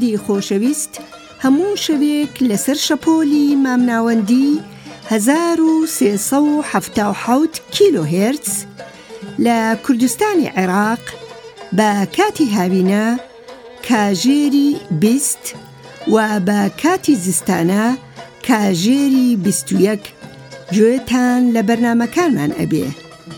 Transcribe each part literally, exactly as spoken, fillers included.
بینەرانی خۆشەویست، هەموو شەوێک لەسەر شەپۆلی مامناوەندی هەزار و سێسەد و حەڤتا و حەوت کیلۆ هێرتز لە کوردستانی عێراق بە کاتی هاوینە کاژێری بیست و بە کاتی زستانە کاژێری بیست و یەک گوێتان لە بەرنامەکانمان ئەبێ.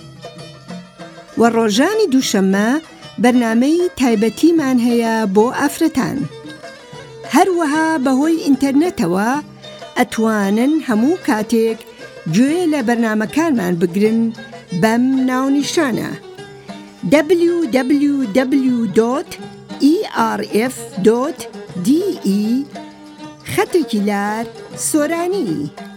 و ڕۆژانی دووشەممە بەرنامەی تایبەتیمان هەیە بۆ ئافرەتان. هەروەها بەهۆی ئینتەرنێتەوە ئەتوانن هەموو کاتێک گوێ لە بەرنامەکانمان بگرن بەم ناونیشانە دبلیو دبلیو دبلیو دۆت ئی ئار ئێف دۆت دی ئی خەتێکی لار سۆرانی.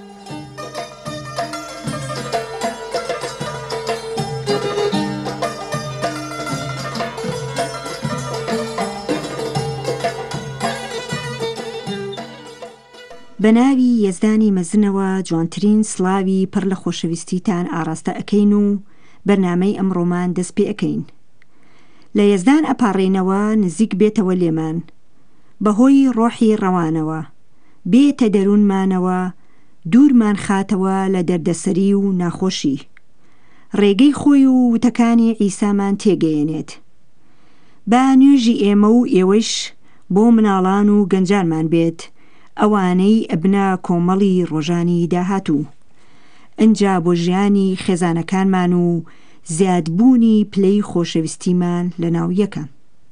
بەناوی یەزدانی مەزنەوە جوانترین سڵاوی پڕ لە خۆشەویستیتان ئاراستە ئەکەین و بەرنامەی ئەمڕۆمان دەست پێ ئەەکەین. لە یەزدان ئەپاڕێنەوە نزیک بێتەوە لێمان، بەهۆی ڕۆحی ڕەوانەوە بێتە دەروونمانەوە، دوورمان خاتەوە لە دەردەسەری و ناخۆشی، ڕێگەی خۆی و وتەکانی ئیسامان تێگەیەنێت. با نوێژی ئێمە و ئێوەش بۆ مناڵان و گەنجانمان بێت، ئەوانەی ئەبنا کۆمەڵی ڕۆژانی داهاتوو، ئەنجا بۆ ژیانی خێزانەکانمان و زیادبوونی پلەی خۆشەویستیمان لە ناو یەکە.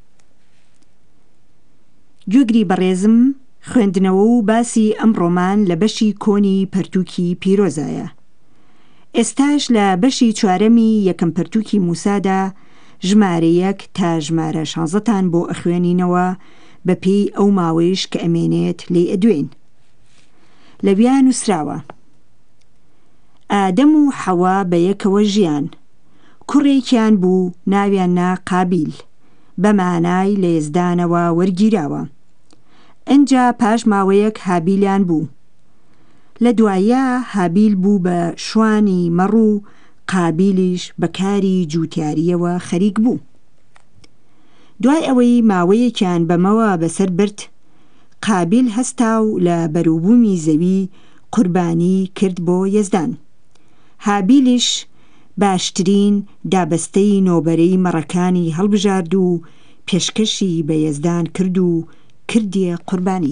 گوێگری بەڕێزم، خوێندنەوە و باسی ئەمڕۆمان لە بەشی کۆنی پەرتووکی پیرۆزایە. ئێستاش لە بەشی چوارەمی یەکەم پەرتووکی موسادا ژمارە یەک تا ژمارە شانزەتان بۆ ئەخوێنینەوە بە پێی ئەو ماوەیش کە ئەمێنێت لێ ئەدوێن. لەویان نووسراوە: ئادەم و حەوا بە یەکەوە ژیان، کوڕێکیان بوو ناویان نا قابیل، بە مانای لە یەزدانەوە وەرگیراوە. ئەنجا پاش ماوەیەک هابیلیان بوو. لە دوایە هابیل بوو بە شوانی مەڕ و قابیلیش بەکاری جووتیاریەوە خەریک بوو. دوای ئەوەی ماوەیەکیان بەمەوە بەسەر برد، قابیل هەستا و لە بەرووبوومی زەوی قوربانی کرد بۆ یەزدان. هابیلیش باشترین دابەستەی نۆبەرەی مەڕەکانی هەڵبژارد و پێشکەشی بە یەزدان کرد و کردیە قوربانی.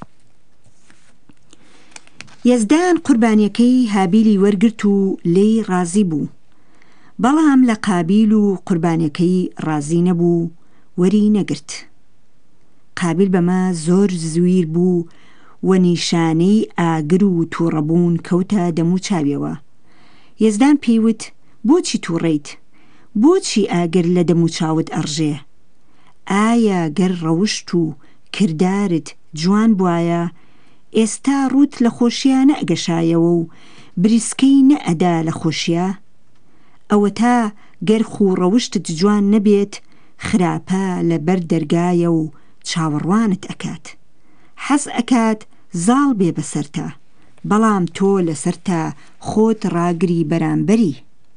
یەزدان قوربانیەکەی هابیلی وەرگرت و لێی ڕازی بوو، بەڵام لە قابیل و قوربانیەکەی ڕازی نەبوو، وەری نەگرت. قابیل بەمە زۆر زویر بوو و نیشانەی ئاگر و تووڕەبوون کەوتە دەموو چاویەوە. یەزدان پێیوت: بۆچی تووڕەیت؟ بۆچی ئاگر لە دەموو چاوت ئەڕژێ؟ ئایا گەر ڕەوشت و کردارت جوان بوایە، ئێستا ڕوت لە خۆشیە نەئەگەشایەوە و بریسکەی نەئەدا لە خۆشیە؟ ئەوە تا گەر خوو ڕەوشتت جوان نەبێت، خراپە لە بەر دەرگایە و چاوەڕوانت ئەکات، حەز ئەکات زاڵ بێ بەسەرتا، بەڵام تۆ لەسەرتا خۆت ڕاگری بەرامبەری.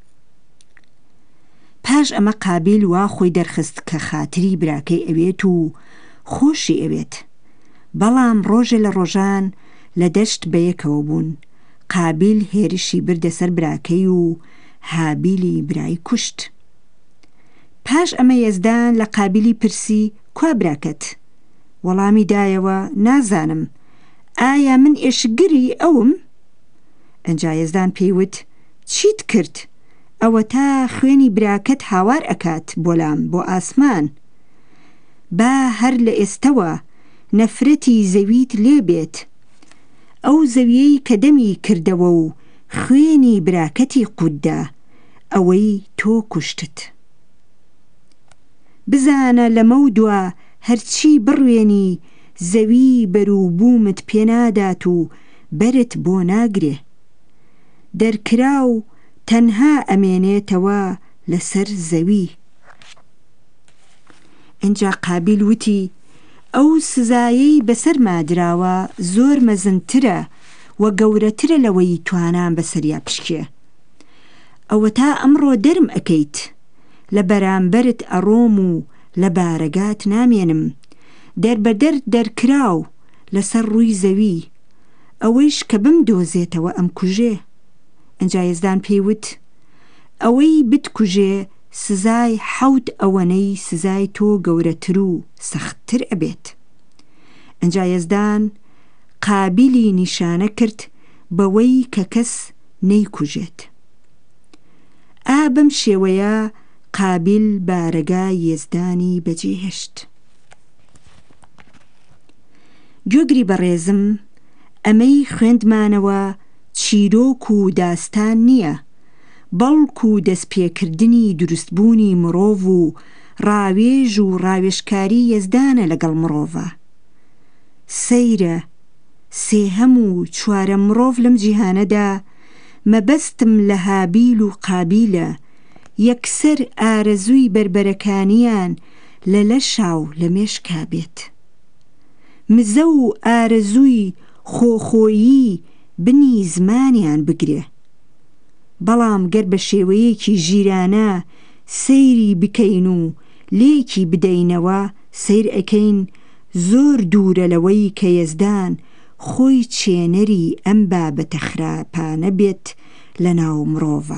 پاش ئەمە قابیل وا خۆی دەرخست کە خاتری براکەی ئەوێت و خۆشی ئەوێت. بەڵام ڕۆژێ لە ڕۆژان لە دەشت بەیەکەوە بوون. قابیل هێرشی بردە سەر براکەی و هابیلی برای کوشت. پاش ئەمە یەزدان لە قابیلی پرسی: کوا براکەت؟ وەڵامی دایەوە: نازانم، ئایا من ئێشگری ئەوم؟ ئەنجا یەزدان پێیوت: چیت کرد؟ ئەوە تا خوێنی براکەت هاوار ئەکات بۆلام بۆ ئاسمان. با هەر لە ئێستەوە نەفرەتی زەویت لێ بێت، ئەو زەویەی کە دەمی کردەوە و خوێنی براکەتی قوددا، ئەوەی تۆ کوشتت. بزانە لەمە و دووە هەرچی بڕوێنی، زەوی بەرووبوومت پێنادات و بەرت بۆ ناگرێ. دەرکرا و تەنها ئەمێنێتەوە لەسەر زەوی. ئەنجا قابیل وتی: ئەو سزایەی بەسەر مادراوە زۆر مەزنترە و گەورەترە لەوەی توانان بەسەریا پشکێ. ئەوە تا ئەمڕۆ دەرم ئەکەیت، لە بەرامبەرت ئەڕۆم و لە بارەگات نامێنم، دەربەدەر دەرکراو لەسەر ڕووی زەوی، ئەوەیش کە بمدۆزێتەوە ئەم کوژێ. ئەنجا یەزدان پێیوت ئەوەی بتکوژێ سزای حەوت ئەوەنەی سزای تۆ گەورەتر و سەختتر ئەبێت. ئەنجا یەزدان قابیلی نیشانە کرد بەوەی کە کەس نەیکوژێت. ئا بەم شێوەیە قابیل بارەگای یەزدانی بەجێهێشت. گوێگری بەڕێزم، ئەمەی خوێندمانەوە چیرۆک و داستان نییە، بەڵکو و دەستپێکردنی دروستبوونی مرۆڤ و ڕاوێژ و ڕاوێژکاری یەزدانە لەگەڵ مرۆڤە. سەیرە سێهەم و چوارە مرۆڤ لەم جیهانەدا مەبەستم لە هابیل و قابیلە، یەکسەر ئارەزووی بربەرەکانیان لە لەشا و لە مێشکا بێت. مزە و ئارەزووی خۆخۆیی بنی زمانیان بگرێ، بەڵام گەر بە شێوەیەکی ژیرانە سەیری بکەین و لێکی بدەینەوە، سەیر ئەکەین زۆر دوورە لەوەی کە یەزدان خۆی چێنەری ئەم بابەتە خراپانە بێت لە ناو مرۆڤە.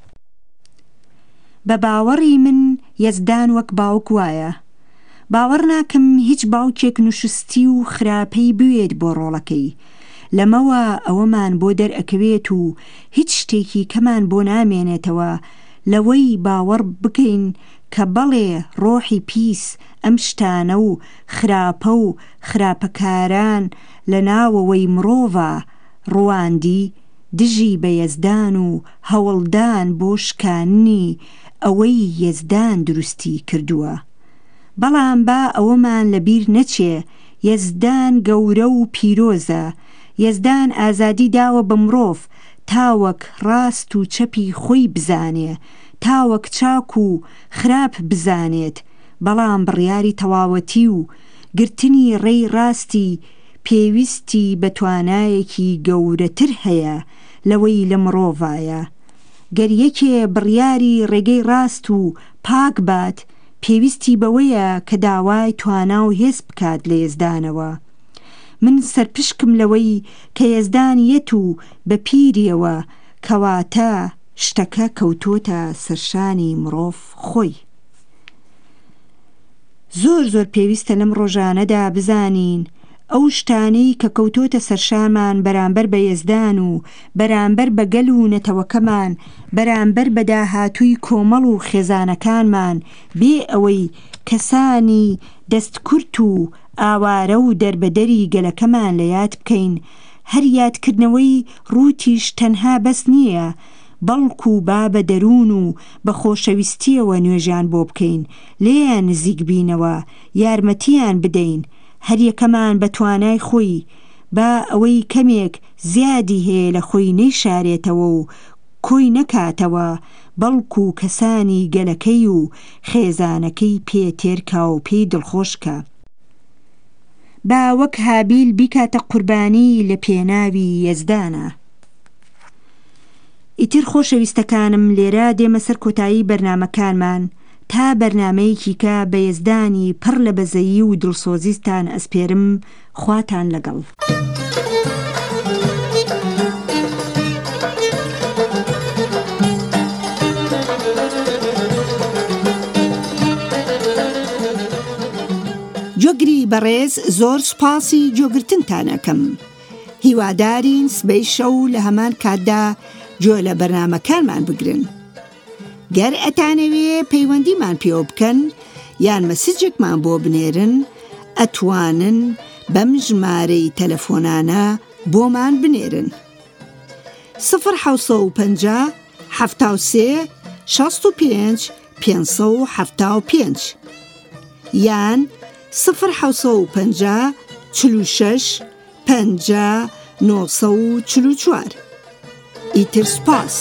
بە باوەڕی من یەزدان وەک باوک وایە. باوەڕ ناکەم هیچ باوکێک نوشستی و خراپەی بوێت بۆ ڕۆڵەکەی، لەمەوە ئەوەمان بۆ دەرئەکەوێت و هیچ شتێکی کەمان بۆ نامێنێتەوە لەوەی باوەڕ بکەین کە بەڵێ ڕۆحی پیس ئەم شتانە و خراپە و خراپەکاران لە ناوەوەی مرۆڤە ڕواندی، دژی بە یەزدان و هەوڵدان بۆ شکاندنی ئەوەی یەزدان دروستی کردووە. بەڵام با ئەوەمان لەبیر نەچێ یەزدان گەورە و پیرۆزە. یەزدان ئازادی داوە بە مرۆڤ تاوەک ڕاست و چەپی خۆی بزانێ، تاوەک چاک و خراپ بزانێت، بەڵام بڕیاری تەواوەتی و گرتنی ڕێی ڕاستی پێویستی بە توانایەکی گەورەتر هەیە لەوەی لە مرۆڤایە. گەر یەکێ بڕیاری ڕێگەی ڕاست و پاک بات، پێویستی بەوەیە کە داوای توانا و هێز بکات لە یەزدانەوە. من سەرپشکم لەوەی کە یەزدان یەت و بە پیریەوە، کەواتە شتەکە کەوتۆتە سەرشانی مرۆڤ خۆی. زۆر زۆر پێویستە لەم ڕۆژانەدا بزانین ئەو شتانەی کە کەوتۆتە سەرشامان بەرامبەر بە یەزدان و بەرامبەر بە گەل و نەتەوەکەمان، بەرامبەر بە داهاتووی کۆمەڵ و خێزانەکانمان، بێ ئەوەی کەسانی دەستکورت و ئاوارە و دەربەدەری گەلەکەمان لە یاد بکەین. هەر یادکردنەوەی ڕووتیش تەنها بەس نییە، بەڵکو با بە دەروون و بە خۆشەویستیەوە نوێژیان بۆ بکەین، لێیان نزیک بینەوە، یارمەتیان بدەین. هەر یەکەمان بە توانای خۆی با ئەوەی کەمێک زیادی هەیە لە خۆی نەیشارێتەوە و کۆی نەکاتەوە، بەڵکو کەسانی گەلەکەی و خێزانەکەی پێ تێرکا و پێی دڵخۆشکە. با وەک هابیل بیکاتە قوربانی لە پێناوی یەزدانە. ئیتر خۆشەویستەکانم، لێرە دێمە سەر کۆتایی بەرنامەکانمان تا بەرنامەیەکی کە بە یەزدانی پڕ لە بەزەیی و دڵسۆزیستان ئەسپێرم. خواتان لەگەڵ. جۆگری بەڕێز، زۆر سوپاسی جۆگرتنتانەکەم. هیوادارین سبەی شەو لە هەمان کاتدا جۆ لە بەرنامەکانمان بگرن. گەر ئەتانەوێ پەیوەندیمان پێوە بکەن یان مەسیجێکمان بۆ بنێرن، ئەتوانن بەم ژمارەی تەلەفۆنانە بۆمان بنێرن: سفر حەوت و پەنجا حەفتا و سێ شەست و پێنج پێنج و حەفتا و پێنج یان سفر حەوت و پەنجا چل و شەش پەنجا نۆ سە و چل و چوار. ئیتر سوپاس.